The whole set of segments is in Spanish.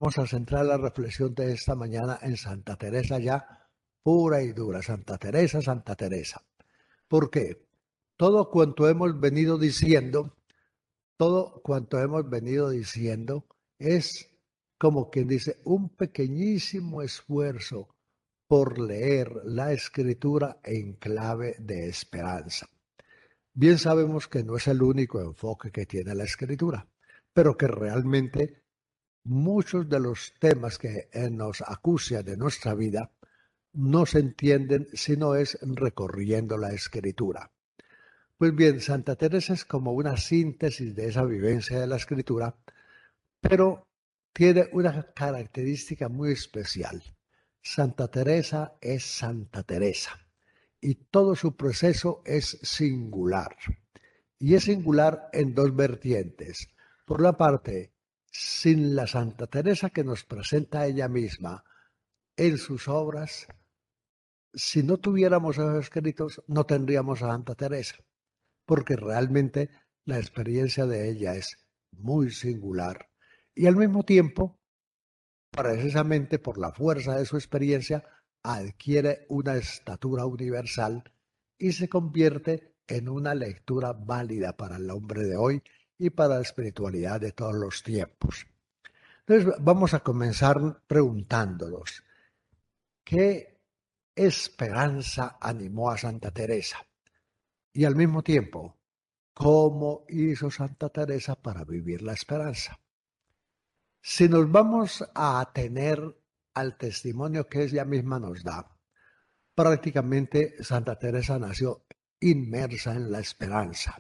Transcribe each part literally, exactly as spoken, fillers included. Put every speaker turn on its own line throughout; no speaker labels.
Vamos a centrar la reflexión de esta mañana en Santa Teresa ya pura y dura. Santa Teresa, Santa Teresa. ¿Por qué? Todo cuanto hemos venido diciendo, todo cuanto hemos venido diciendo es como quien dice un pequeñísimo esfuerzo por leer la Escritura en clave de esperanza. Bien sabemos que no es el único enfoque que tiene la Escritura, pero que realmente muchos de los temas que nos acucian de nuestra vida no se entienden si no es recorriendo la Escritura. Pues bien, Santa Teresa es como una síntesis de esa vivencia de la Escritura, pero tiene una característica muy especial. Santa Teresa es Santa Teresa y todo su proceso es singular. Y es singular en dos vertientes. Por la parte, sin la Santa Teresa que nos presenta ella misma en sus obras, si no tuviéramos esos escritos, no tendríamos a Santa Teresa, porque realmente la experiencia de ella es muy singular. Y al mismo tiempo, precisamente por la fuerza de su experiencia, adquiere una estatura universal y se convierte en una lectura válida para el hombre de hoy y para la espiritualidad de todos los tiempos. Entonces vamos a comenzar preguntándonos, ¿qué esperanza animó a Santa Teresa? Y al mismo tiempo, ¿cómo hizo Santa Teresa para vivir la esperanza? Si nos vamos a atener al testimonio que ella misma nos da, prácticamente Santa Teresa nació inmersa en la esperanza.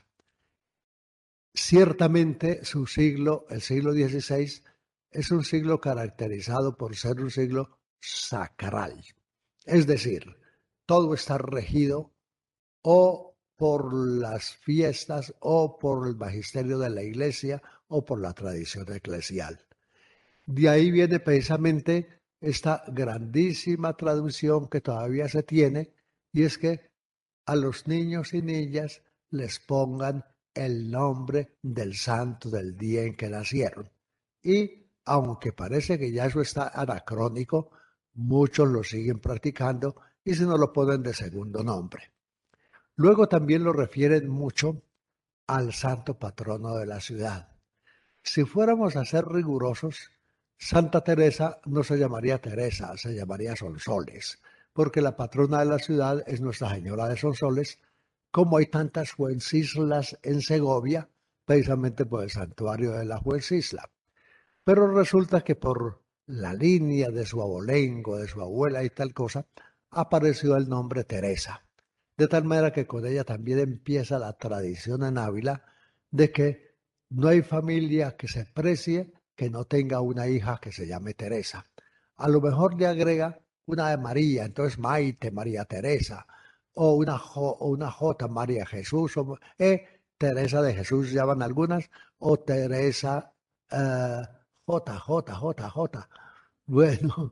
Ciertamente su siglo, el siglo dieciséis, es un siglo caracterizado por ser un siglo sacral. Es decir, todo está regido o por las fiestas o por el magisterio de la iglesia o por la tradición eclesial. De ahí viene precisamente esta grandísima tradición que todavía se tiene, y es que a los niños y niñas les pongan el nombre del santo del día en que nacieron. Y aunque parece que ya eso está anacrónico, muchos lo siguen practicando y si no lo ponen de segundo nombre. Luego también lo refieren mucho al santo patrono de la ciudad. Si fuéramos a ser rigurosos, Santa Teresa no se llamaría Teresa, se llamaría Sonsoles, porque la patrona de la ciudad es Nuestra Señora de Sonsoles, como hay tantas Fuencislas en Segovia, precisamente por el santuario de la Fuencisla. Pero resulta que por la línea de su abolengo, de su abuela y tal cosa, apareció el nombre Teresa. De tal manera que con ella también empieza la tradición en Ávila de que no hay familia que se precie que no tenga una hija que se llame Teresa. A lo mejor le agrega una de María, entonces Maite, María Teresa, o una, jo, o una J, María Jesús, o eh, Teresa de Jesús llaman algunas, o Teresa eh, J, J, J, J. Bueno,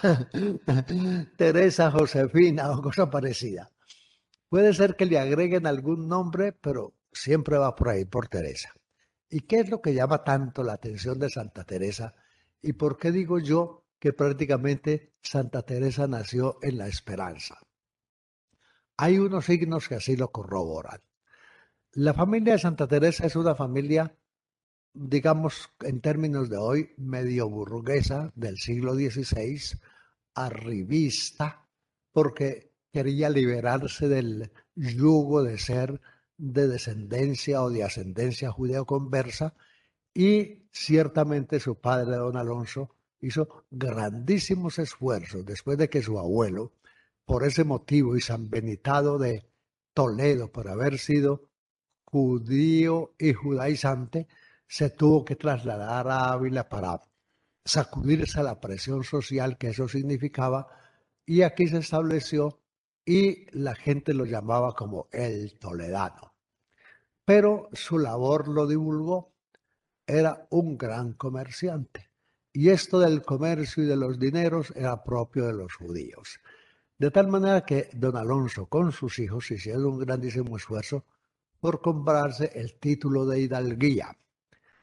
Teresa Josefina o cosa parecida. Puede ser que le agreguen algún nombre, pero siempre va por ahí, por Teresa. ¿Y qué es lo que llama tanto la atención de Santa Teresa? ¿Y por qué digo yo que prácticamente Santa Teresa nació en la esperanza? Hay unos signos que así lo corroboran. La familia de Santa Teresa es una familia, digamos, en términos de hoy, medio burguesa del siglo dieciséis, arribista, porque quería liberarse del yugo de ser de descendencia o de ascendencia judeo-conversa, y ciertamente su padre, don Alonso, hizo grandísimos esfuerzos después de que su abuelo, por ese motivo y sanbenitado de Toledo, por haber sido judío y judaizante, se tuvo que trasladar a Ávila para sacudirse a la presión social que eso significaba, y aquí se estableció y la gente lo llamaba como el toledano. Pero su labor lo divulgó, era un gran comerciante. Y esto del comercio y de los dineros era propio de los judíos. De tal manera que don Alonso con sus hijos hicieron un grandísimo esfuerzo por comprarse el título de hidalguía.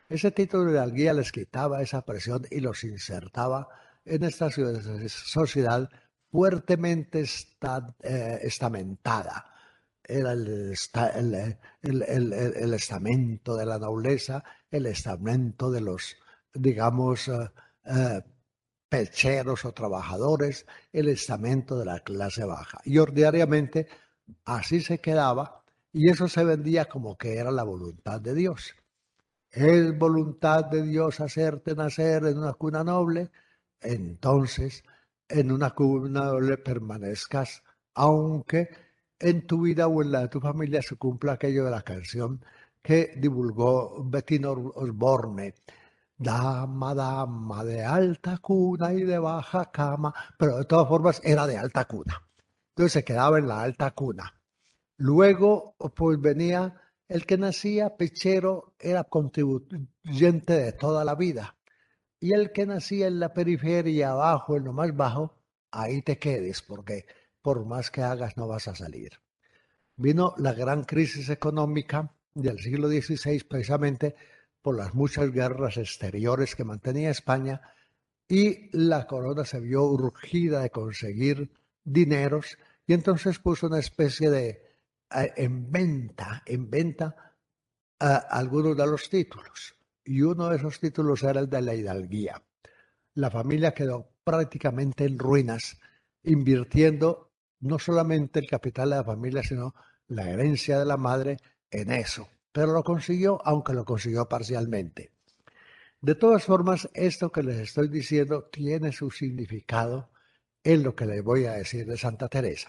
Ese título de hidalguía les quitaba esa presión y los insertaba en esta sociedad fuertemente esta, eh, estamentada. Era el, esta, el, el, el, el, estamento de la nobleza, el estamento de los, digamos, uh, uh, pecheros o trabajadores, el estamento de la clase baja. Y ordinariamente así se quedaba y eso se vendía como que era la voluntad de Dios. Es voluntad de Dios hacerte nacer en una cuna noble, entonces en una cuna noble permanezcas, aunque en tu vida o en la de tu familia se cumpla aquello de la canción que divulgó Bettino Osborne. Dama, dama de alta cuna y de baja cama, pero de todas formas era de alta cuna. Entonces se quedaba en la alta cuna. Luego, pues venía el que nacía pechero, era contribuyente de toda la vida. Y el que nacía en la periferia, abajo, en lo más bajo, ahí te quedes, porque por más que hagas no vas a salir. Vino la gran crisis económica del siglo dieciséis, precisamente por las muchas guerras exteriores que mantenía España, y la corona se vio urgida de conseguir dineros, y entonces puso una especie de en venta, en venta uh, algunos de los títulos. Y uno de esos títulos era el de la hidalguía. La familia quedó prácticamente en ruinas, invirtiendo no solamente el capital de la familia, sino la herencia de la madre en eso. Pero lo consiguió, aunque lo consiguió parcialmente. De todas formas, esto que les estoy diciendo tiene su significado en lo que les voy a decir de Santa Teresa.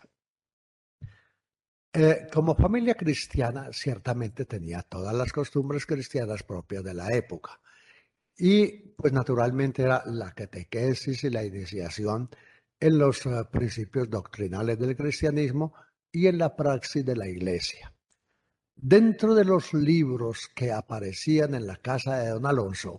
Eh, como familia cristiana, ciertamente tenía todas las costumbres cristianas propias de la época. Y pues naturalmente era la catequesis y la iniciación en los uh, principios doctrinales del cristianismo y en la praxis de la iglesia. Dentro de los libros que aparecían en la casa de don Alonso,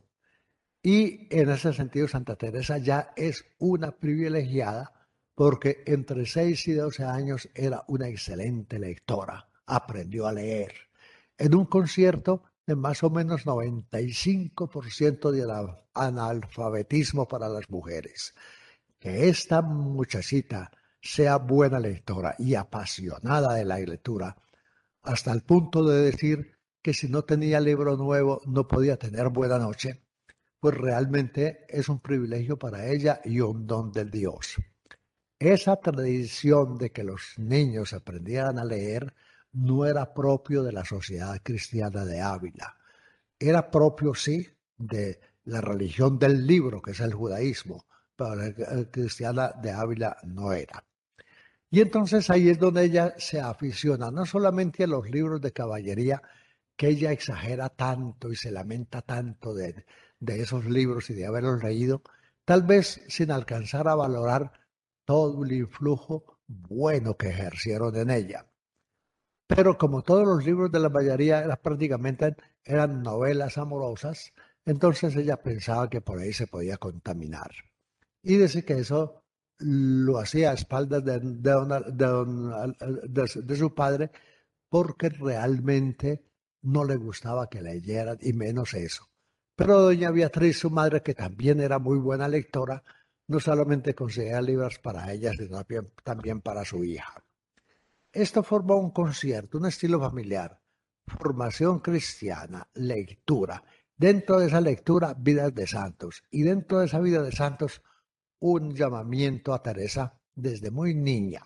y en ese sentido Santa Teresa ya es una privilegiada porque entre seis y doce años era una excelente lectora, aprendió a leer. En un concierto de más o menos noventa y cinco por ciento de analfabetismo para las mujeres. Que esta muchachita sea buena lectora y apasionada de la lectura, hasta el punto de decir que si no tenía libro nuevo no podía tener buena noche, pues realmente es un privilegio para ella y un don del Dios. Esa tradición de que los niños aprendieran a leer no era propio de la sociedad cristiana de Ávila. Era propio, sí, de la religión del libro, que es el judaísmo, pero la cristiana de Ávila no era. Y entonces ahí es donde ella se aficiona, no solamente a los libros de caballería, que ella exagera tanto y se lamenta tanto de, de esos libros y de haberlos leído, tal vez sin alcanzar a valorar todo el influjo bueno que ejercieron en ella. Pero como todos los libros de la mayoría eran prácticamente eran novelas amorosas, entonces ella pensaba que por ahí se podía contaminar. Y dice que eso lo hacía a espaldas de, de, una, de, un, de, de su padre porque realmente no le gustaba que leyeran y menos eso. Pero doña Beatriz, su madre, que también era muy buena lectora, no solamente conseguía libros para ella, sino también, también para su hija. Esto formó un concierto, un estilo familiar, formación cristiana, lectura. Dentro de esa lectura, vidas de santos. Y dentro de esa vida de santos, un llamamiento a Teresa desde muy niña.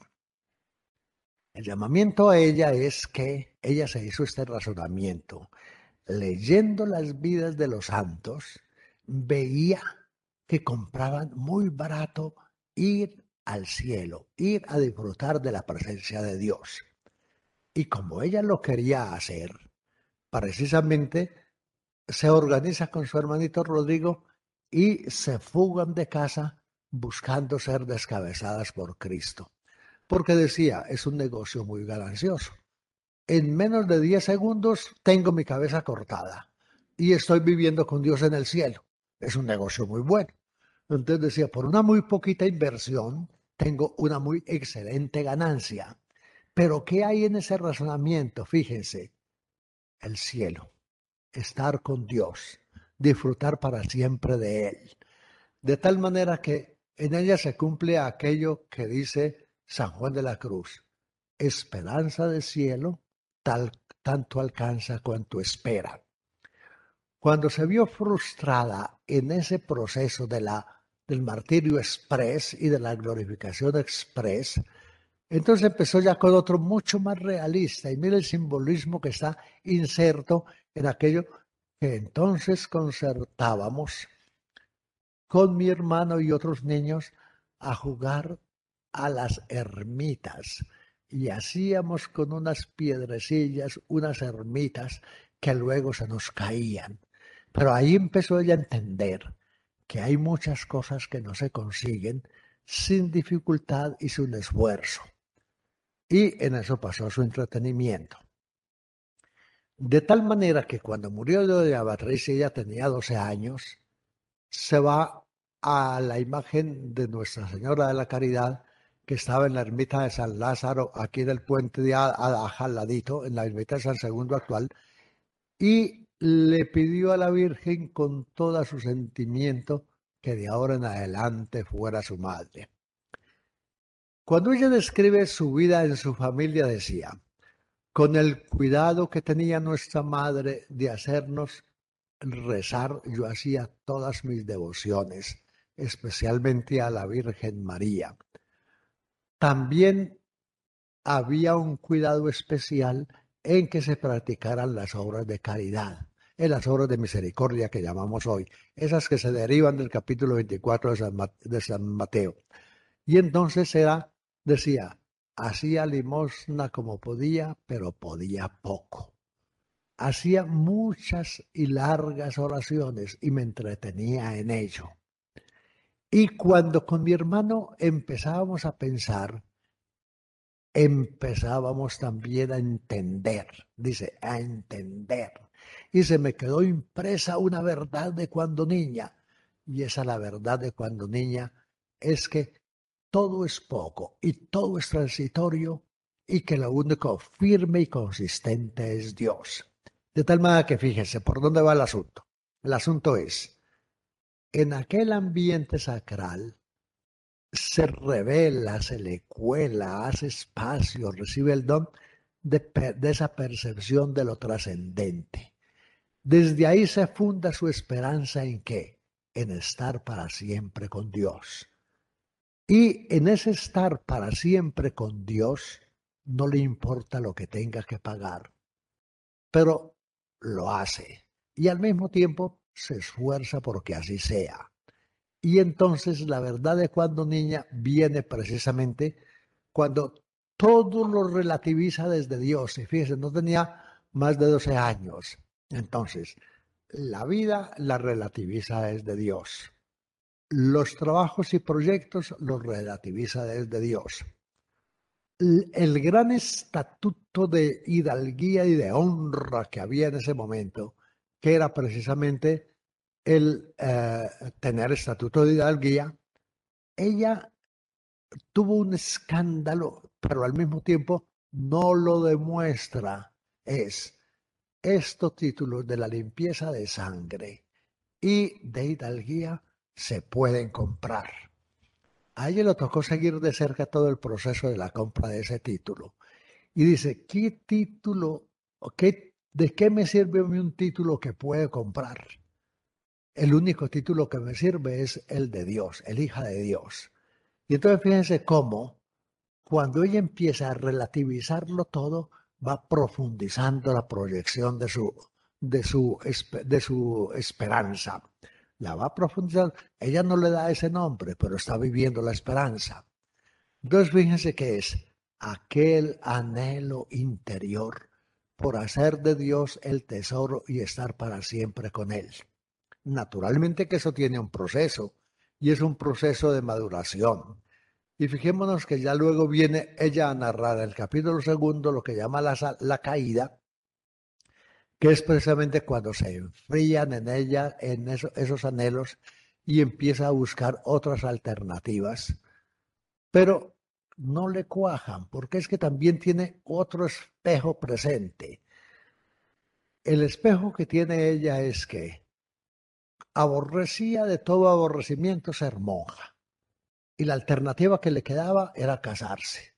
El llamamiento a ella es que ella se hizo este razonamiento. Leyendo las vidas de los santos, veía que compraban muy barato ir al cielo, ir a disfrutar de la presencia de Dios. Y como ella lo quería hacer, precisamente se organiza con su hermanito Rodrigo y se fugan de casa buscando ser descabezadas por Cristo. Porque decía, es un negocio muy ganancioso. En menos de diez segundos tengo mi cabeza cortada y estoy viviendo con Dios en el cielo. Es un negocio muy bueno. Entonces decía, por una muy poquita inversión tengo una muy excelente ganancia. Pero ¿qué hay en ese razonamiento? Fíjense, el cielo, estar con Dios, disfrutar para siempre de Él. De tal manera que en ella se cumple aquello que dice San Juan de la Cruz: esperanza del cielo, tal, tanto alcanza cuanto espera. Cuando se vio frustrada en ese proceso de la, del martirio express y de la glorificación express, entonces empezó ya con otro mucho más realista. Y mire el simbolismo que está inserto en aquello que entonces concertábamos con mi hermano y otros niños a jugar a las ermitas. Y hacíamos con unas piedrecillas unas ermitas que luego se nos caían. Pero ahí empezó ella a entender que hay muchas cosas que no se consiguen sin dificultad y sin esfuerzo. Y en eso pasó su entretenimiento. De tal manera que cuando murió doña Beatriz, ella tenía doce años, se va a la imagen de Nuestra Señora de la Caridad, que estaba en la ermita de San Lázaro, aquí del puente de Adaja, al ladito, en la ermita de San Segundo actual, y le pidió a la Virgen con todo su sentimiento que de ahora en adelante fuera su madre. Cuando ella describe su vida en su familia, decía: con el cuidado que tenía nuestra madre de hacernos rezar, yo hacía todas mis devociones, especialmente a la Virgen María. También había un cuidado especial en que se practicaran las obras de caridad, en las obras de misericordia que llamamos hoy, esas que se derivan del capítulo veinticuatro de San, de San Mateo. Y entonces era, decía, hacía limosna como podía, pero podía poco. Hacía muchas y largas oraciones y me entretenía en ello. Y cuando con mi hermano empezábamos a pensar, empezábamos también a entender, dice, a entender. Y se me quedó impresa una verdad de cuando niña. Y esa la verdad de cuando niña es que todo es poco y todo es transitorio y que lo único firme y consistente es Dios. De tal manera que fíjense por dónde va el asunto. El asunto es, en aquel ambiente sacral se revela, se le cuela, hace espacio, recibe el don de, de esa percepción de lo trascendente. Desde ahí se funda su esperanza en qué, en estar para siempre con Dios. Y en ese estar para siempre con Dios, no le importa lo que tenga que pagar, pero lo hace. Y al mismo tiempo se esfuerza porque así sea. Y entonces la verdad de cuando niña viene precisamente cuando todo lo relativiza desde Dios. Y fíjense, no tenía más de doce años. Entonces, la vida la relativiza desde Dios. Los trabajos y proyectos los relativiza desde Dios. El gran estatuto de hidalguía y de honra que había en ese momento, que era precisamente el eh, tener estatuto de hidalguía, ella tuvo un escándalo, pero al mismo tiempo no lo demuestra. Es estos títulos de la limpieza de sangre y de hidalguía se pueden comprar. A ella le tocó seguir de cerca todo el proceso de la compra de ese título. Y dice, ¿qué título, o qué, de qué me sirve a mí un título que puede comprar? El único título que me sirve es el de Dios, el hija de Dios. Y entonces fíjense cómo, cuando ella empieza a relativizarlo todo, va profundizando la proyección de su, de su, de su esperanza. La va profundizando. Ella no le da ese nombre, pero está viviendo la esperanza. Entonces fíjense que es aquel anhelo interior por hacer de Dios el tesoro y estar para siempre con Él. Naturalmente que eso tiene un proceso y es un proceso de maduración. Y fijémonos que ya luego viene ella a narrar en el capítulo segundo lo que llama la, la caída, que es precisamente cuando se enfrían en ella, en eso, esos anhelos, y empieza a buscar otras alternativas, pero no le cuajan, porque es que también tiene otro espejo presente. El espejo que tiene ella es que aborrecía de todo aborrecimiento ser monja. Y la alternativa que le quedaba era casarse.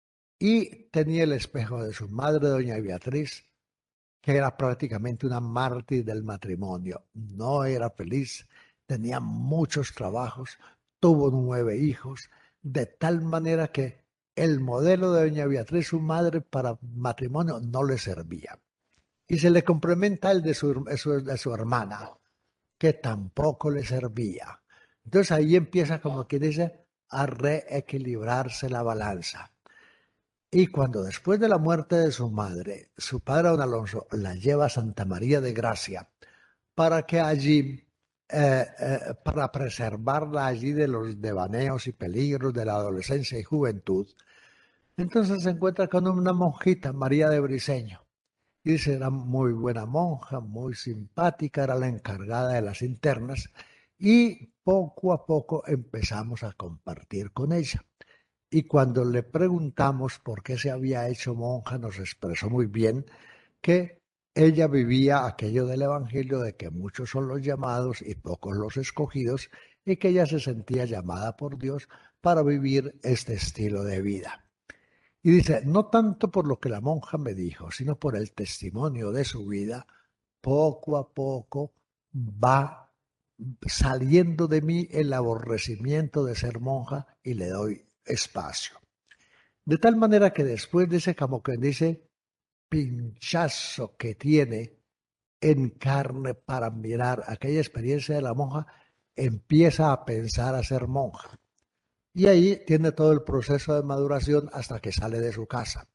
Y tenía el espejo de su madre, doña Beatriz, que era prácticamente una mártir del matrimonio. No era feliz, tenía muchos trabajos, tuvo nueve hijos, de tal manera que el modelo de doña Beatriz, su madre, para matrimonio no le servía. Y se le complementa el de su, de su hermana, que tampoco le servía. Entonces ahí empieza, como quien dice, a reequilibrarse la balanza. Y cuando después de la muerte de su madre, su padre don Alonso la lleva a Santa María de Gracia para que allí, eh, eh, para preservarla allí de los devaneos y peligros de la adolescencia y juventud, entonces se encuentra con una monjita, María de Briceño. Y dice, era muy buena monja, muy simpática, era la encargada de las internas y poco a poco empezamos a compartir con ella. Y cuando le preguntamos por qué se había hecho monja, nos expresó muy bien que ella vivía aquello del Evangelio de que muchos son los llamados y pocos los escogidos, y que ella se sentía llamada por Dios para vivir este estilo de vida. Y dice, no tanto por lo que la monja me dijo, sino por el testimonio de su vida, poco a poco va saliendo de mí el aborrecimiento de ser monja y le doy espacio. De tal manera que después de ese, como que dice, pinchazo que tiene en carne para mirar aquella experiencia de la monja, empieza a pensar a ser monja. Y ahí tiene todo el proceso de maduración hasta que sale de su casa.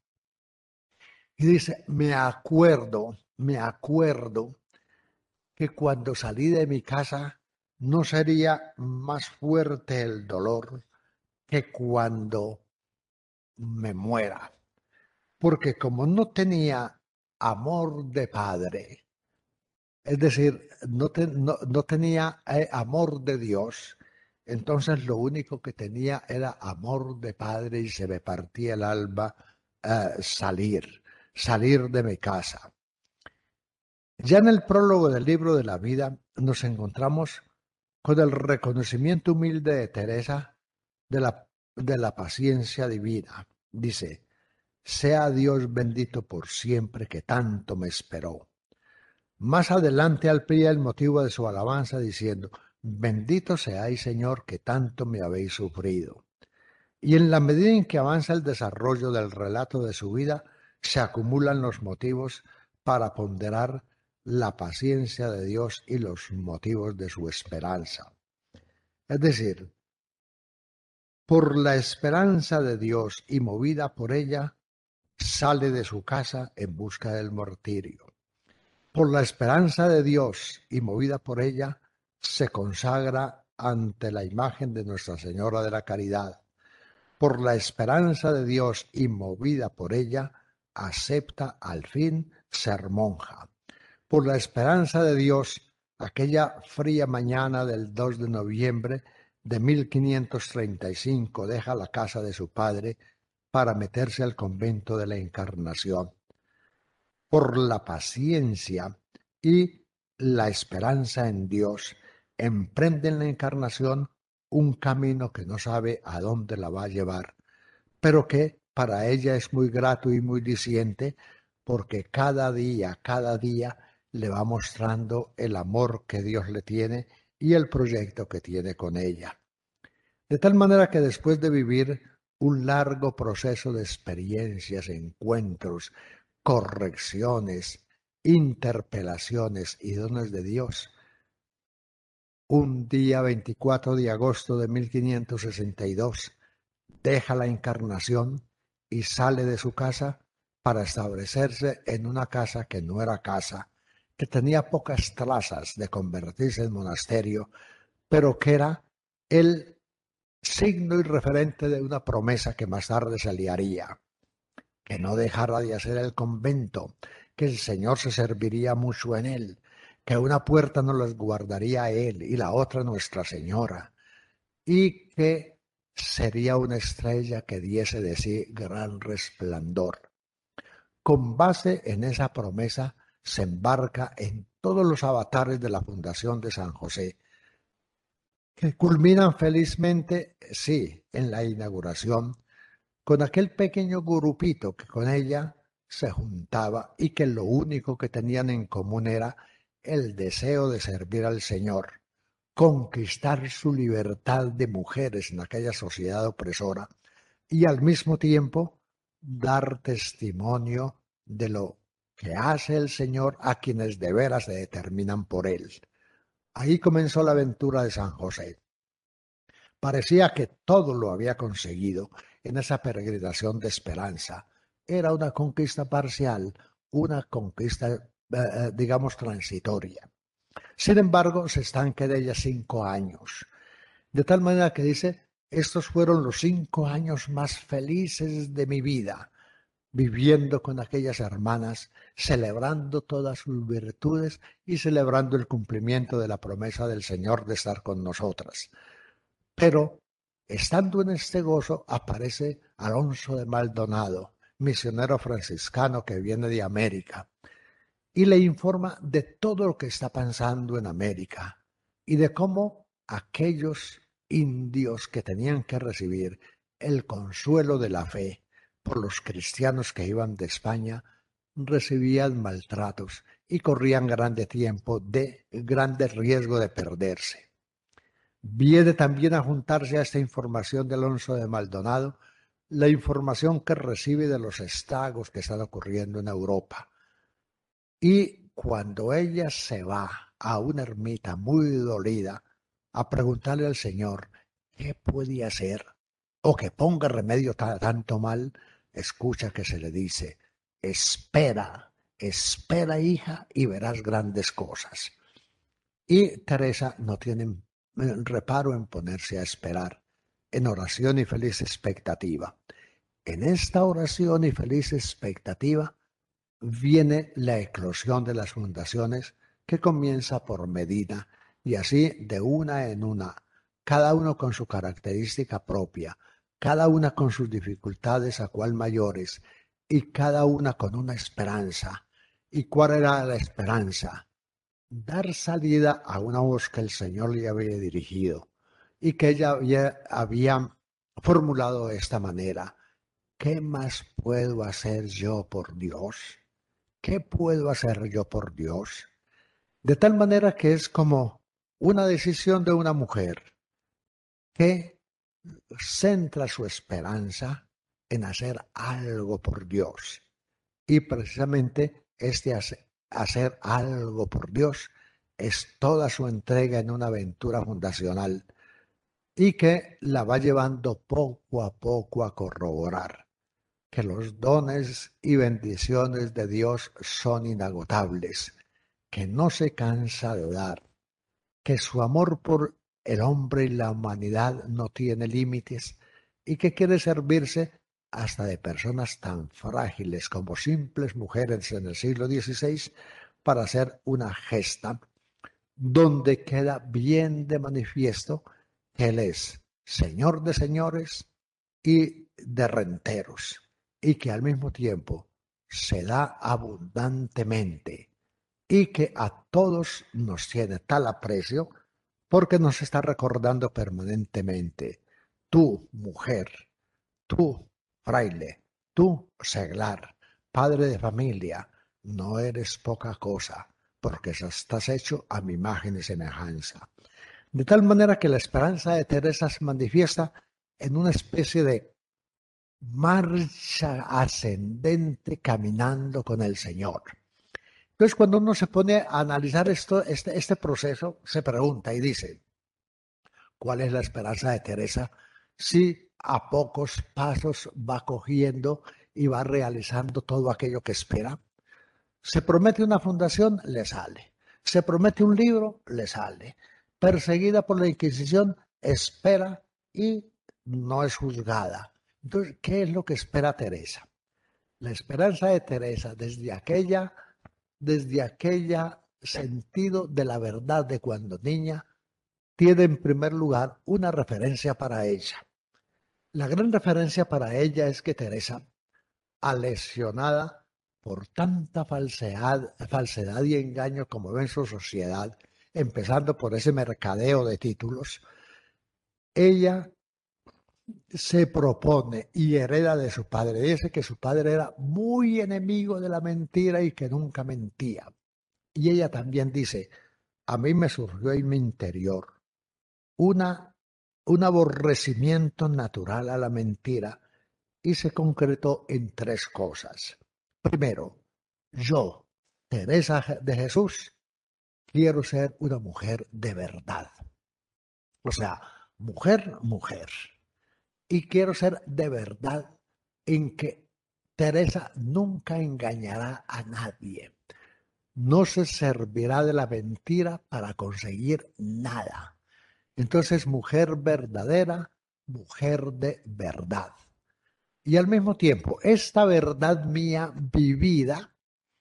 Y dice, me acuerdo, me acuerdo que cuando salí de mi casa no sería más fuerte el dolor que cuando me muera. Porque como no tenía amor de padre, es decir, no, te, no, no tenía eh, amor de Dios, entonces lo único que tenía era amor de padre y se me partía el alma eh, salir, salir de mi casa. Ya en el prólogo del libro de la vida nos encontramos con el reconocimiento humilde de Teresa de la, de la paciencia divina. Dice, sea Dios bendito por siempre que tanto me esperó. Más adelante amplía el motivo de su alabanza diciendo, bendito seáis Señor que tanto me habéis sufrido. Y en la medida en que avanza el desarrollo del relato de su vida, se acumulan los motivos para ponderar la paciencia de Dios y los motivos de su esperanza. Es decir, por la esperanza de Dios y movida por ella, sale de su casa en busca del martirio. Por la esperanza de Dios y movida por ella, se consagra ante la imagen de Nuestra Señora de la Caridad. Por la esperanza de Dios y movida por ella, acepta al fin ser monja. Por la esperanza de Dios, aquella fría mañana del dos de noviembre de mil quinientos treinta y cinco deja la casa de su padre para meterse al convento de la Encarnación. Por la paciencia y la esperanza en Dios, emprende en la Encarnación un camino que no sabe a dónde la va a llevar, pero que para ella es muy grato y muy diciente, porque cada día, cada día le va mostrando el amor que Dios le tiene y el proyecto que tiene con ella. De tal manera que después de vivir un largo proceso de experiencias, encuentros, correcciones, interpelaciones y dones de Dios, un día veinticuatro de agosto de mil quinientos sesenta y dos, deja la Encarnación y sale de su casa para establecerse en una casa que no era casa, que tenía pocas trazas de convertirse en monasterio, pero que era el signo y referente de una promesa que más tarde se le haría, que no dejara de hacer el convento, que el Señor se serviría mucho en él, que una puerta nos las guardaría él y la otra Nuestra Señora, y que sería una estrella que diese de sí gran resplandor. Con base en esa promesa se embarca en todos los avatares de la Fundación de San José, que culminan felizmente, sí, en la inauguración, con aquel pequeño grupito que con ella se juntaba y que lo único que tenían en común era el deseo de servir al Señor, conquistar su libertad de mujeres en aquella sociedad opresora y al mismo tiempo dar testimonio de lo que hace el Señor a quienes de veras se determinan por Él. Ahí comenzó la aventura de San José. Parecía que todo lo había conseguido en esa peregrinación de esperanza. Era una conquista parcial, una conquista, eh, digamos, transitoria. Sin embargo, se estanca de ella cinco años. De tal manera que dice, estos fueron los cinco años más felices de mi vida, viviendo con aquellas hermanas, celebrando todas sus virtudes y celebrando el cumplimiento de la promesa del Señor de estar con nosotras. Pero, estando en este gozo, aparece Alonso de Maldonado, misionero franciscano que viene de América, y le informa de todo lo que está pasando en América y de cómo aquellos indios que tenían que recibir el consuelo de la fe por los cristianos que iban de España recibían maltratos y corrían grande tiempo de grande riesgo de perderse. Viene también a juntarse a esta información de Alonso de Maldonado la información que recibe de los estragos que están ocurriendo en Europa. Y cuando ella se va a una ermita muy dolida a preguntarle al Señor qué puede hacer o que ponga remedio a tanto mal, escucha que se le dice, espera, espera hija y verás grandes cosas. Y Teresa no tiene reparo en ponerse a esperar, en oración y feliz expectativa. En esta oración y feliz expectativa viene la eclosión de las fundaciones que comienza por Medina y así de una en una, cada uno con su característica propia, cada una con sus dificultades a cual mayores y cada una con una esperanza. ¿Y cuál era la esperanza? Dar salida a una voz que el Señor le había dirigido y que ella había, había formulado de esta manera. ¿Qué más puedo hacer yo por Dios? ¿Qué puedo hacer yo por Dios? De tal manera que es como una decisión de una mujer que centra su esperanza en hacer algo por Dios. Y precisamente este hacer algo por Dios es toda su entrega en una aventura fundacional y que la va llevando poco a poco a corroborar que los dones y bendiciones de Dios son inagotables, que no se cansa de dar, que su amor por el hombre y la humanidad no tiene límites y que quiere servirse hasta de personas tan frágiles como simples mujeres en el siglo dieciséis para hacer una gesta donde queda bien de manifiesto que Él es Señor de señores y de renteros y que al mismo tiempo se da abundantemente y que a todos nos tiene tal aprecio porque nos está recordando permanentemente, tú, mujer, tú, fraile, tú, seglar, padre de familia, no eres poca cosa, porque estás hecho a mi imagen y semejanza. De tal manera que la esperanza de Teresa se manifiesta en una especie de marcha ascendente caminando con el Señor. Entonces, cuando uno se pone a analizar esto, este, este proceso, se pregunta y dice, ¿cuál es la esperanza de Teresa si a pocos pasos va cogiendo y va realizando todo aquello que espera? Se promete una fundación, le sale. Se promete un libro, le sale. Perseguida por la Inquisición, espera y no es juzgada. Entonces, ¿qué es lo que espera Teresa? La esperanza de Teresa desde aquella, desde aquella sentido de la verdad de cuando niña, tiene en primer lugar una referencia para ella. La gran referencia para ella es que Teresa, aleccionada por tanta falsedad, falsedad y engaño como ve en su sociedad, empezando por ese mercadeo de títulos, ella se propone y hereda de su padre. Dice que su padre era muy enemigo de la mentira y que nunca mentía. Y ella también dice, a mí me surgió en mi interior una, un aborrecimiento natural a la mentira y se concretó en tres cosas. Primero, yo, Teresa de Jesús, quiero ser una mujer de verdad. O sea, mujer, mujer. Y quiero ser de verdad en que Teresa nunca engañará a nadie. No se servirá de la mentira para conseguir nada. Entonces, mujer verdadera, mujer de verdad. Y al mismo tiempo, esta verdad mía vivida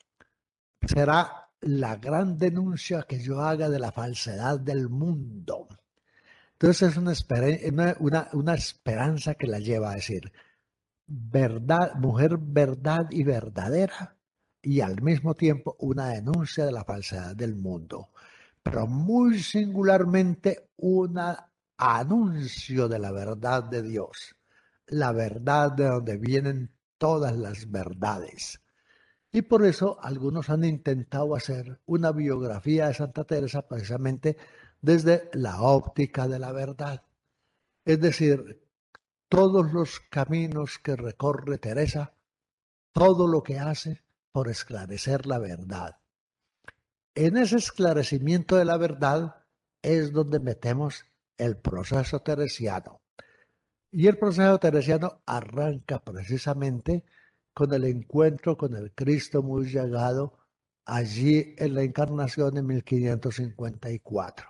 será la gran denuncia que yo haga de la falsedad del mundo. Entonces es una, una, una, una esperanza que la lleva a decir, verdad, mujer verdad y verdadera, y al mismo tiempo una denuncia de la falsedad del mundo, pero muy singularmente un anuncio de la verdad de Dios, la verdad de donde vienen todas las verdades. Y por eso algunos han intentado hacer una biografía de Santa Teresa precisamente desde la óptica de la verdad. Es decir, todos los caminos que recorre Teresa, todo lo que hace por esclarecer la verdad. En ese esclarecimiento de la verdad es donde metemos el proceso teresiano. Y el proceso teresiano arranca precisamente con el encuentro con el Cristo muy llegado allí en la Encarnación en mil quinientos cincuenta y cuatro.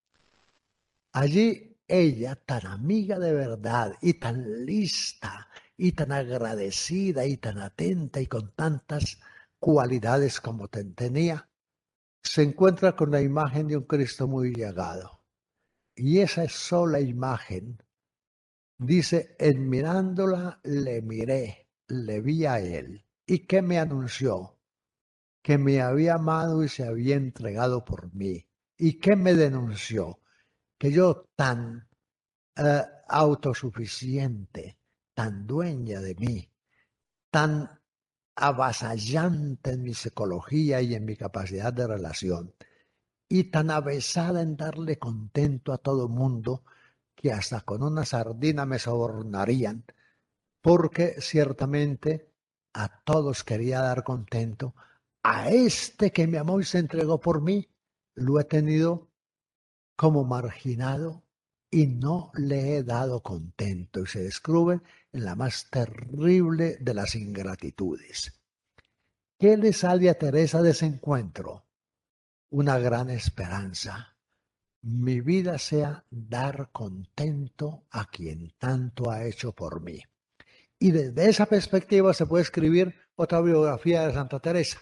Allí ella, tan amiga de verdad y tan lista y tan agradecida y tan atenta y con tantas cualidades como tenía, se encuentra con la imagen de un Cristo muy llegado. Y esa sola imagen dice, en mirándola le miré, le vi a él. ¿Y qué me anunció? Que me había amado y se había entregado por mí. ¿Y qué me denunció? Que yo tan eh, autosuficiente, tan dueña de mí, tan avasallante en mi psicología y en mi capacidad de relación, y tan avesada en darle contento a todo mundo, que hasta con una sardina me sobornarían, porque ciertamente a todos quería dar contento. A este que me amó y se entregó por mí, lo he tenido como marginado y no le he dado contento. Y se descubre en la más terrible de las ingratitudes. ¿Qué le sale a Teresa de ese encuentro? Una gran esperanza. Mi vida sea dar contento a quien tanto ha hecho por mí. Y desde esa perspectiva se puede escribir otra biografía de Santa Teresa.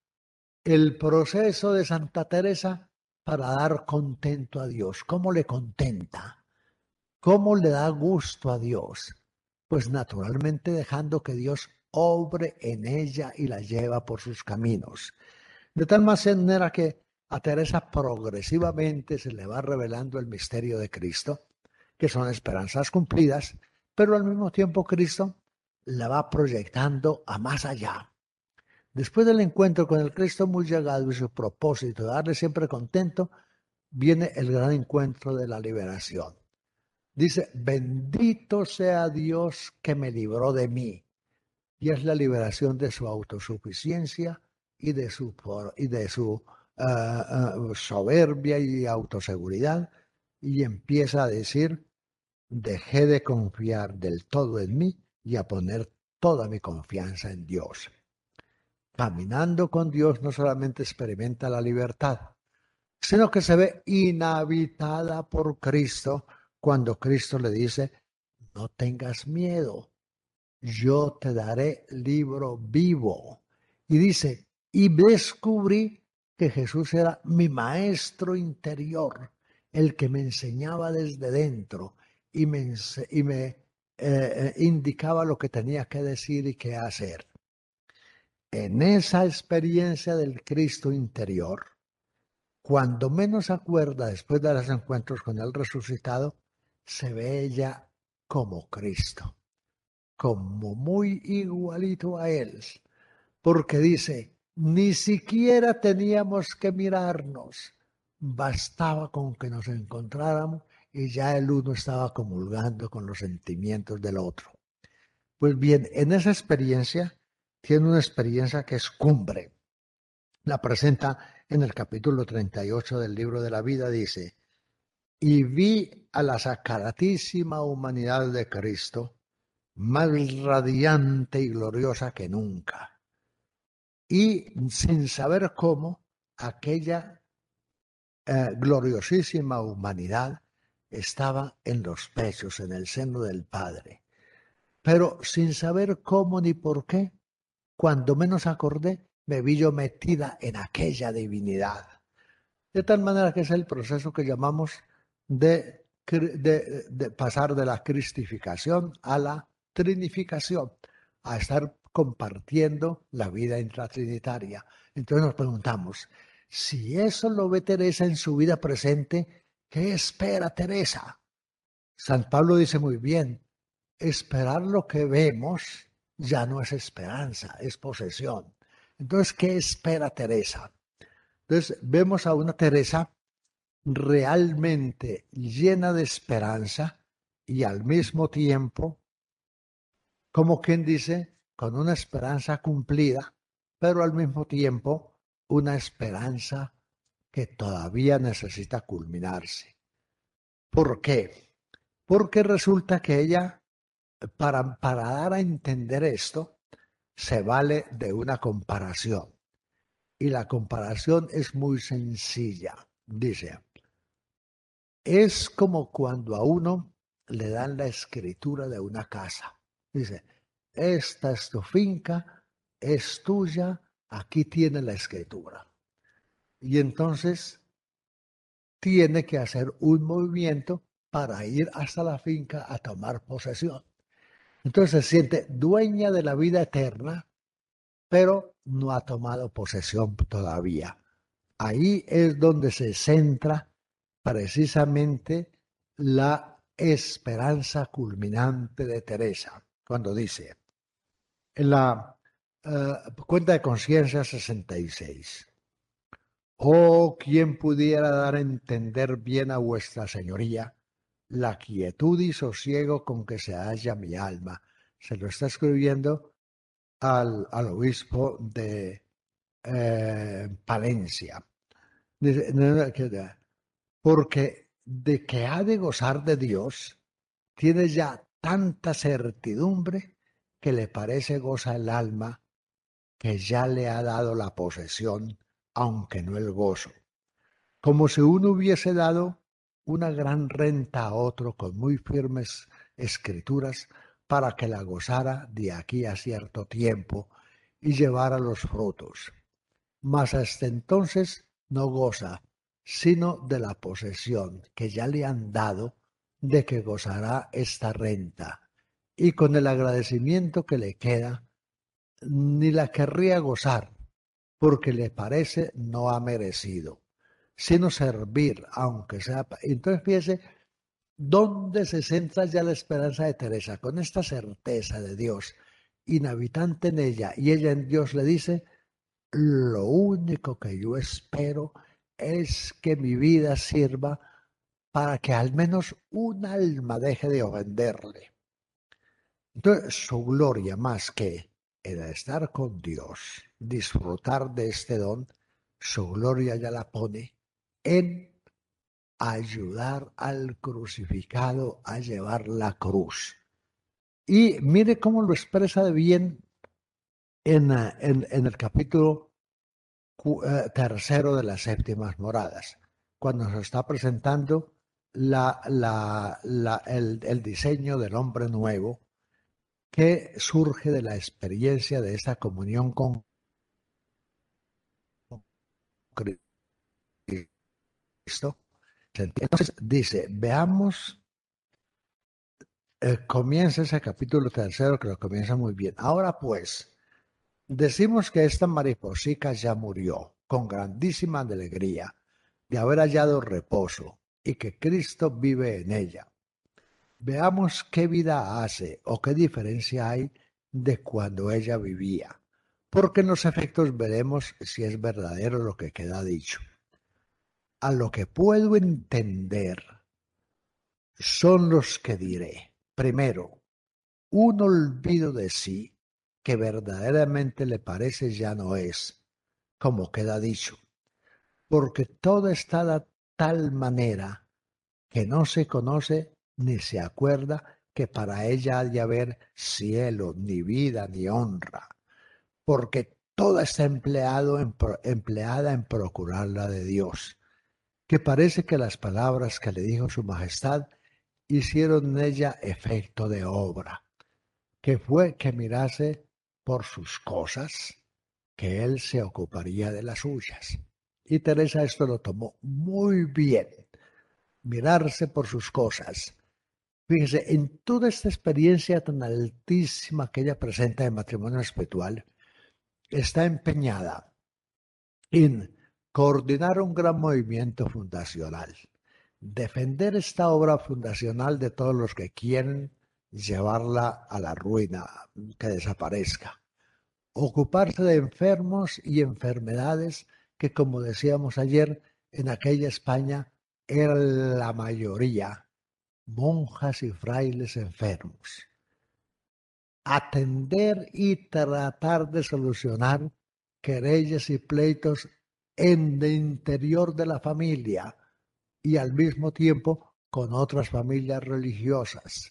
El proceso de Santa Teresa para dar contento a Dios. ¿Cómo le contenta? ¿Cómo le da gusto a Dios? Pues naturalmente dejando que Dios obre en ella y la lleva por sus caminos. De tal manera que a Teresa progresivamente se le va revelando el misterio de Cristo, que son esperanzas cumplidas, pero al mismo tiempo Cristo la va proyectando a más allá. Después del encuentro con el Cristo muy llegado y su propósito de darle siempre contento, viene el gran encuentro de la liberación. Dice, bendito sea Dios que me libró de mí. Y es la liberación de su autosuficiencia y de su, y de su uh, uh, soberbia y autoseguridad. Y empieza a decir, dejé de confiar del todo en mí y a poner toda mi confianza en Dios. Caminando con Dios no solamente experimenta la libertad, sino que se ve inhabitada por Cristo cuando Cristo le dice, no tengas miedo, yo te daré libro vivo. Y dice, y descubrí que Jesús era mi maestro interior, el que me enseñaba desde dentro y me, y me eh, indicaba lo que tenía que decir y qué hacer. en esa experiencia del Cristo interior, cuando menos acuerda después de los encuentros con el resucitado, se ve ella como Cristo, como muy igualito a Él, porque dice, ni siquiera teníamos que mirarnos, bastaba con que nos encontráramos y ya el uno estaba comulgando con los sentimientos del otro. Pues bien, en esa experiencia, tiene una experiencia que es cumbre. La presenta en el capítulo treinta y ocho del libro de la vida, dice, y vi a la sacratísima humanidad de Cristo, más radiante y gloriosa que nunca. Y sin saber cómo, aquella eh, gloriosísima humanidad estaba en los pechos, en el seno del Padre. Pero sin saber cómo ni por qué, cuando menos acordé, me vi yo metida en aquella divinidad. De tal manera que es el proceso que llamamos de, de, de pasar de la cristificación a la trinificación, a estar compartiendo la vida intratrinitaria. Entonces nos preguntamos, si eso lo ve Teresa en su vida presente, ¿qué espera Teresa? San Pablo dice muy bien, esperar lo que vemos ya no es esperanza, es posesión. Entonces, ¿qué espera Teresa? Entonces, vemos a una Teresa realmente llena de esperanza y al mismo tiempo, como quien dice, con una esperanza cumplida, pero al mismo tiempo una esperanza que todavía necesita culminarse. ¿Por qué? Porque resulta que ella, para, para dar a entender esto, se vale de una comparación. Y la comparación es muy sencilla. Dice, es como cuando a uno le dan la escritura de una casa. Dice, esta es tu finca, es tuya, aquí tiene la escritura. Y entonces tiene que hacer un movimiento para ir hasta la finca a tomar posesión. Entonces se siente dueña de la vida eterna, pero no ha tomado posesión todavía. Ahí es donde se centra precisamente la esperanza culminante de Teresa, cuando dice, en la uh, cuenta de conciencia sesenta y seis, oh, quien pudiera dar a entender bien a vuestra señoría la quietud y sosiego con que se halla mi alma. Se lo está escribiendo al, al obispo de eh, Palencia. Porque de que ha de gozar de Dios, tiene ya tanta certidumbre que le parece goza el alma que ya le ha dado la posesión, aunque no el gozo. Como si uno hubiese dado una gran renta a otro con muy firmes escrituras para que la gozara de aquí a cierto tiempo y llevara los frutos. Mas hasta entonces no goza, sino de la posesión que ya le han dado de que gozará esta renta. Y con el agradecimiento que le queda, ni la querría gozar, porque le parece no ha merecido, sino servir, aunque sea. Entonces fíjese, ¿dónde se centra ya la esperanza de Teresa? Con esta certeza de Dios, inhabitante en ella, y ella en Dios le dice, lo único que yo espero es que mi vida sirva para que al menos un alma deje de ofenderle. Entonces, su gloria más que el estar con Dios, disfrutar de este don, su gloria ya la pone en ayudar al crucificado a llevar la cruz. Y mire cómo lo expresa de bien en, en, en el capítulo tercero de las séptimas moradas, cuando se está presentando la, la, la, el, el diseño del hombre nuevo que surge de la experiencia de esta comunión con Cristo. Entonces dice, veamos, eh, comienza ese capítulo tercero que lo comienza muy bien. Ahora pues, Decimos que esta mariposica ya murió con grandísima alegría de haber hallado reposo y que Cristo vive en ella. Veamos qué vida hace o qué diferencia hay de cuando ella vivía, porque en los efectos veremos si es verdadero lo que queda dicho. A lo que puedo entender son los que diré. Primero, un olvido de sí que verdaderamente le parece ya no es, como queda dicho, porque todo está de tal manera que no se conoce ni se acuerda que para ella ha de haber cielo, ni vida, ni honra, porque toda está empleado en, empleada en procurar la de Dios, que parece que las palabras que le dijo su majestad hicieron en ella efecto de obra, que fue que mirase por sus cosas, que él se ocuparía de las suyas. Y Teresa esto lo tomó muy bien, mirarse por sus cosas. Fíjese, en toda esta experiencia tan altísima que ella presenta en matrimonio espiritual, está empeñada en coordinar un gran movimiento fundacional, defender esta obra fundacional de todos los que quieren llevarla a la ruina, que desaparezca, ocuparse de enfermos y enfermedades que, como decíamos ayer, en aquella España era la mayoría, monjas y frailes enfermos. Atender y tratar de solucionar querellas y pleitos en el interior de la familia y al mismo tiempo con otras familias religiosas.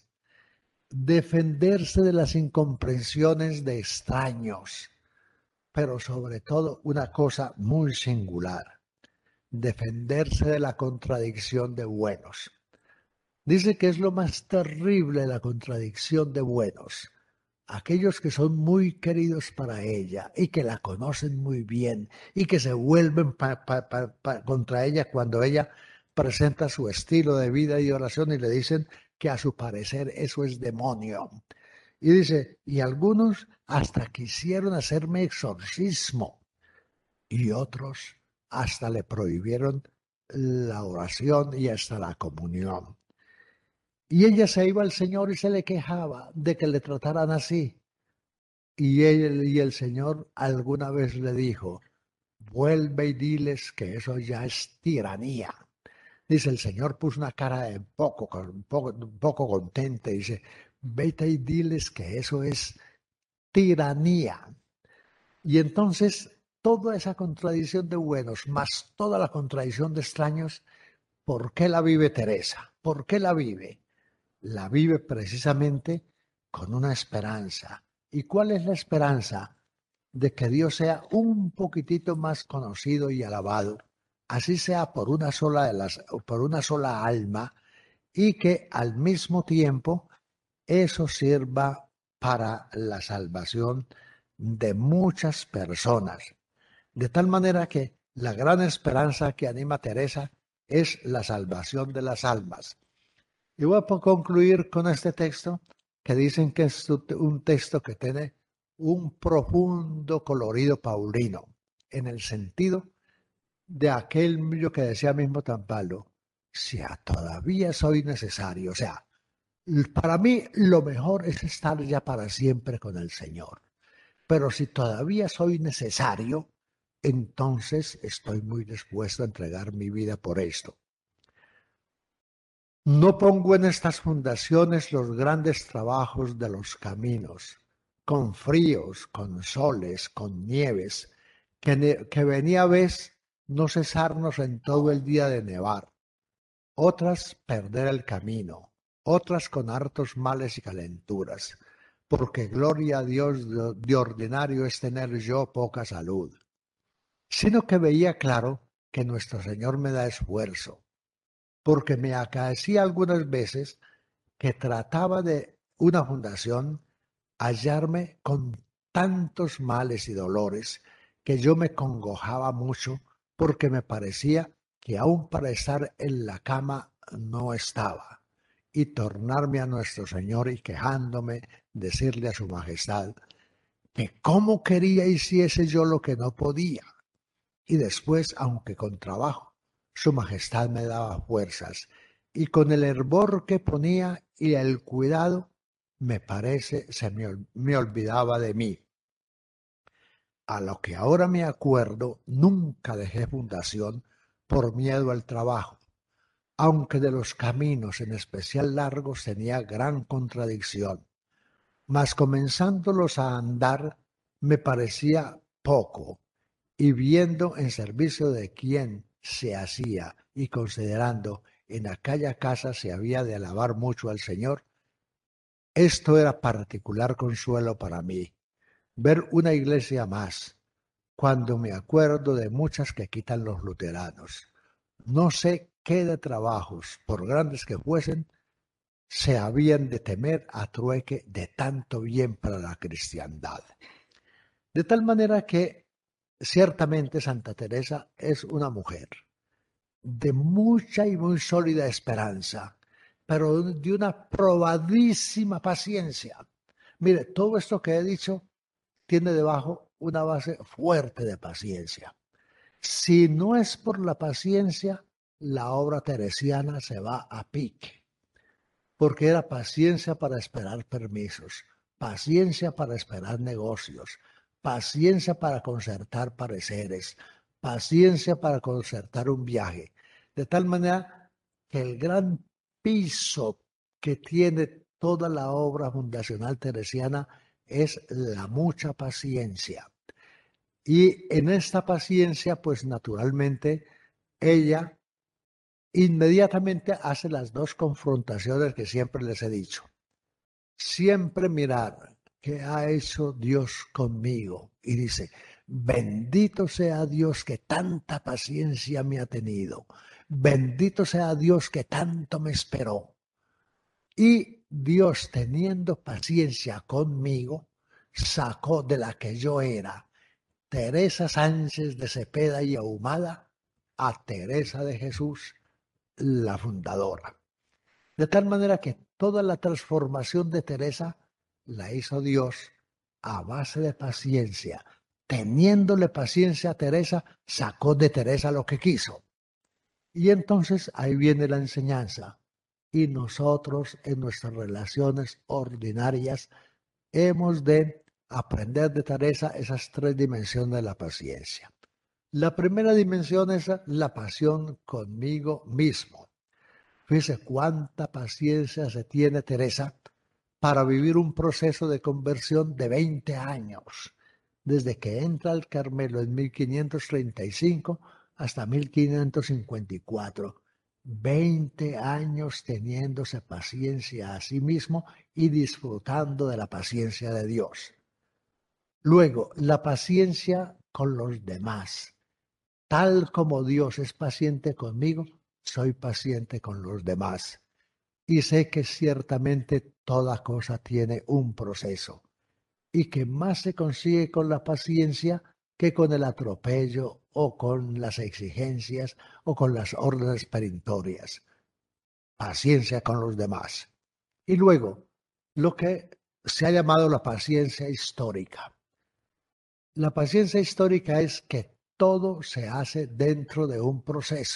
Defenderse de las incomprensiones de extraños, pero sobre todo una cosa muy singular, defenderse de la contradicción de buenos. Dice que es lo más terrible la contradicción de buenos, aquellos que son muy queridos para ella y que la conocen muy bien y que se vuelven pa, pa, pa, pa, contra ella cuando ella presenta su estilo de vida y oración y le dicen que a su parecer eso es demonio. Y dice, y algunos hasta quisieron hacerme exorcismo y otros hasta le prohibieron la oración y hasta la comunión. Y ella se iba al Señor y se le quejaba de que le trataran así. Y él y el Señor alguna vez le dijo, vuelve y diles que eso ya es tiranía. Dice, el Señor puso una cara de poco, un poco, un poco contenta y dice, vete y diles que eso es tiranía. Y entonces toda esa contradicción de buenos, más toda la contradicción de extraños, ¿por qué la vive Teresa? ¿Por qué la vive? La vive precisamente con una esperanza. ¿Y cuál es la esperanza? De que Dios sea un poquitito más conocido y alabado, así sea por una sola de las, por una sola alma, y que al mismo tiempo eso sirva para la salvación de muchas personas. De tal manera que la gran esperanza que anima a Teresa es la salvación de las almas. Y voy a concluir con este texto que dicen que es un texto que tiene un profundo colorido paulino, en el sentido de aquel millo que decía mismo Tampalo, si todavía soy necesario, o sea, para mí lo mejor es estar ya para siempre con el Señor, pero si todavía soy necesario, entonces estoy muy dispuesto a entregar mi vida por esto. No pongo en estas fundaciones los grandes trabajos de los caminos, con fríos, con soles, con nieves, que, ne que venía a vez no cesarnos en todo el día de nevar, otras perder el camino, otras con hartos males y calenturas, porque gloria a Dios de, de ordinario es tener yo poca salud, sino que veía claro que nuestro Señor me da esfuerzo, porque me acaecía algunas veces que trataba de una fundación hallarme con tantos males y dolores que yo me congojaba mucho porque me parecía que aún para estar en la cama no estaba y tornarme a nuestro Señor y quejándome, decirle a su majestad que cómo quería hiciese yo lo que no podía. Y después, aunque con trabajo, su majestad me daba fuerzas, y con el hervor que ponía y el cuidado, me parece, se me, me olvidaba de mí. A lo que ahora me acuerdo, nunca dejé fundación por miedo al trabajo, aunque de los caminos, en especial largos, tenía gran contradicción. Mas comenzándolos a andar, me parecía poco, y viendo en servicio de quien se hacía y considerando en aquella casa se había de alabar mucho al Señor, esto era particular consuelo para mí, ver una iglesia más, cuando me acuerdo de muchas que quitan los luteranos. No sé qué de trabajos, por grandes que fuesen, se habían de temer a trueque de tanto bien para la cristiandad. De tal manera que ciertamente Santa Teresa es una mujer de mucha y muy sólida esperanza, pero de una probadísima paciencia. Mire, todo esto que he dicho tiene debajo una base fuerte de paciencia. Si no es por la paciencia, la obra teresiana se va a pique, porque era paciencia para esperar permisos, paciencia para esperar negocios, paciencia para concertar pareceres, paciencia para concertar un viaje, de tal manera que el gran piso que tiene toda la obra fundacional teresiana es la mucha paciencia. Y en esta paciencia, pues naturalmente, ella inmediatamente hace las dos confrontaciones que siempre les he dicho. Siempre mirar qué ha hecho Dios conmigo. Y dice, bendito sea Dios que tanta paciencia me ha tenido. Bendito sea Dios que tanto me esperó. Y Dios, teniendo paciencia conmigo, sacó de la que yo era, Teresa Sánchez de Cepeda y Ahumada, a Teresa de Jesús, la fundadora. De tal manera que toda la transformación de Teresa la hizo Dios a base de paciencia. Teniéndole paciencia a Teresa, sacó de Teresa lo que quiso. Y entonces ahí viene la enseñanza. Y nosotros en nuestras relaciones ordinarias hemos de aprender de Teresa esas tres dimensiones de la paciencia. La primera dimensión es la pasión conmigo mismo. Fíjese cuánta paciencia se tiene Teresa para vivir un proceso de conversión de veinte años, desde que entra al Carmelo en mil quinientos treinta y cinco hasta mil quinientos cincuenta y cuatro. veinte años teniéndose paciencia a sí mismo y disfrutando de la paciencia de Dios. Luego, la paciencia con los demás. Tal como Dios es paciente conmigo, soy paciente con los demás. Y sé que ciertamente toda cosa tiene un proceso y que más se consigue con la paciencia que con el atropello o con las exigencias o con las órdenes perentorias. Paciencia con los demás. Y luego, lo que se ha llamado la paciencia histórica. La paciencia histórica es que todo se hace dentro de un proceso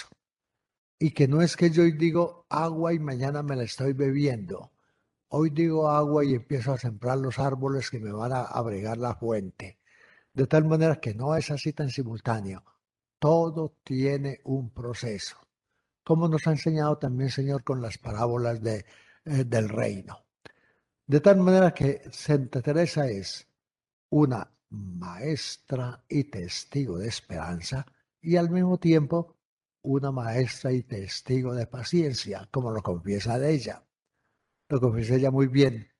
y que no es que yo hoy digo agua y mañana me la estoy bebiendo. Hoy digo agua y empiezo a sembrar los árboles que me van a abrigar la fuente. De tal manera que no es así tan simultáneo. Todo tiene un proceso. Como nos ha enseñado también, Señor, con las parábolas de, eh, del reino. De tal manera que Santa Teresa es una maestra y testigo de esperanza y al mismo tiempo una maestra y testigo de paciencia, como lo confiesa de ella. Lo confiesa ella muy bien.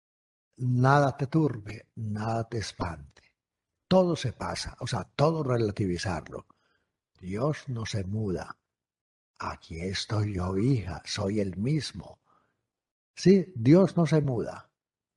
Nada te turbe, nada te espante. Todo se pasa, o sea, todo relativizarlo. Dios no se muda. Aquí estoy yo, hija, soy el mismo. Sí, Dios no se muda.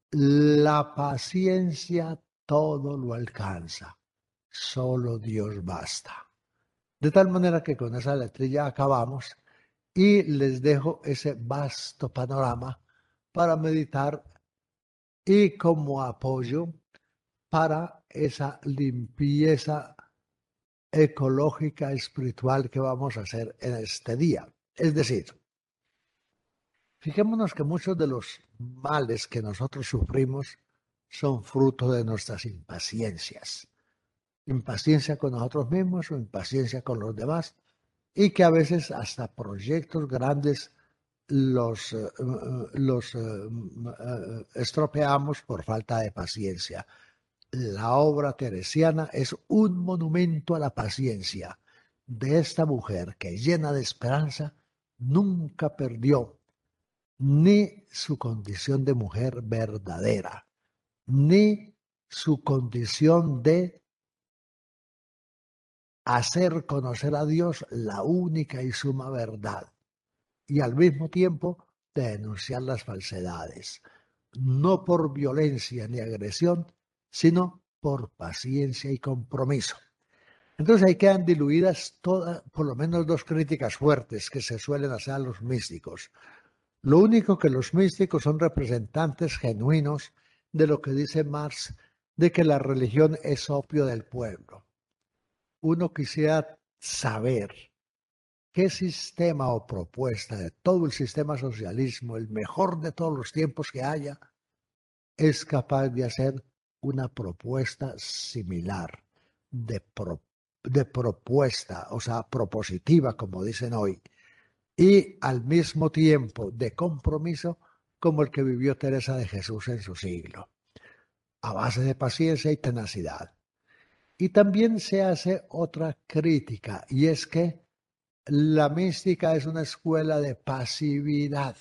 La paciencia todo lo alcanza. Solo Dios basta. De tal manera que con esa letrilla acabamos y les dejo ese vasto panorama para meditar y como apoyo para esa limpieza ecológica, espiritual que vamos a hacer en este día. Es decir, fijémonos que muchos de los males que nosotros sufrimos son fruto de nuestras impaciencias. Impaciencia con nosotros mismos o impaciencia con los demás, y que a veces hasta proyectos grandes los, eh, los eh, eh, estropeamos por falta de paciencia. La obra teresiana es un monumento a la paciencia de esta mujer que, llena de esperanza, nunca perdió ni su condición de mujer verdadera, ni su condición de hacer conocer a Dios la única y suma verdad, y al mismo tiempo de denunciar las falsedades, no por violencia ni agresión, sino por paciencia y compromiso. Entonces ahí quedan diluidas todas, por lo menos dos críticas fuertes que se suelen hacer a los místicos. Lo único que los místicos son representantes genuinos de lo que dice Marx, de que la religión es opio del pueblo. Uno quisiera saber qué sistema o propuesta de todo el sistema socialismo, el mejor de todos los tiempos que haya, es capaz de hacer una propuesta similar, de, pro, de propuesta, o sea, propositiva, como dicen hoy, y al mismo tiempo de compromiso, como el que vivió Teresa de Jesús en su siglo, a base de paciencia y tenacidad. Y también se hace otra crítica, y es que la mística es una escuela de pasividad,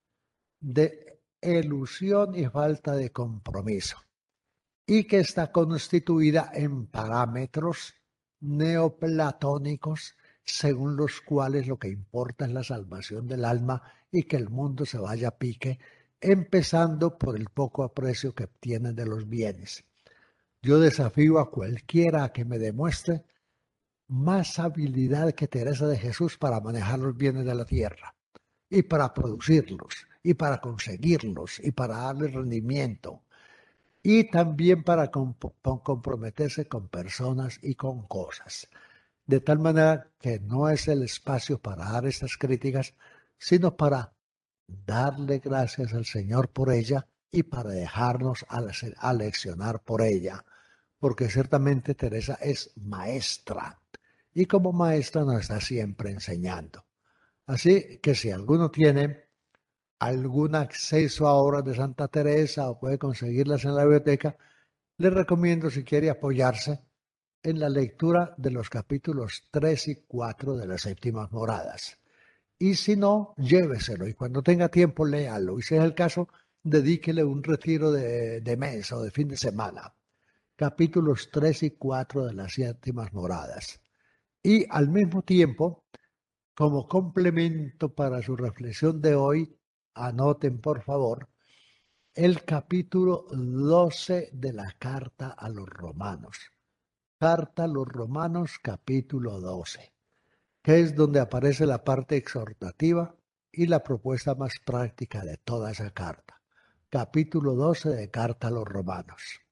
de elusión y falta de compromiso, y que está constituida en parámetros neoplatónicos, según los cuales lo que importa es la salvación del alma y que el mundo se vaya a pique, empezando por el poco aprecio que obtienen de los bienes. Yo desafío a cualquiera a que me demuestre más habilidad que Teresa de Jesús para manejar los bienes de la tierra y para producirlos y para conseguirlos y para darle rendimiento y también para comp comprometerse con personas y con cosas. De tal manera que no es el espacio para dar estas críticas, sino para darle gracias al Señor por ella y para dejarnos aleccionar por ella, porque ciertamente Teresa es maestra y como maestra nos está siempre enseñando. Así que si alguno tiene algún acceso a obras de Santa Teresa o puede conseguirlas en la biblioteca, le recomiendo, si quiere apoyarse, en la lectura de los capítulos tres y cuatro de las Séptimas Moradas. Y si no, lléveselo y cuando tenga tiempo, léalo. Y si es el caso, dedíquele un retiro de, de mes o de fin de semana. Capítulos tres y cuatro de las Séptimas Moradas. Y al mismo tiempo, como complemento para su reflexión de hoy, anoten por favor el capítulo doce de la carta a los romanos. Carta a los romanos, capítulo doce, que es donde aparece la parte exhortativa y la propuesta más práctica de toda esa carta. Capítulo doce de Carta a los romanos.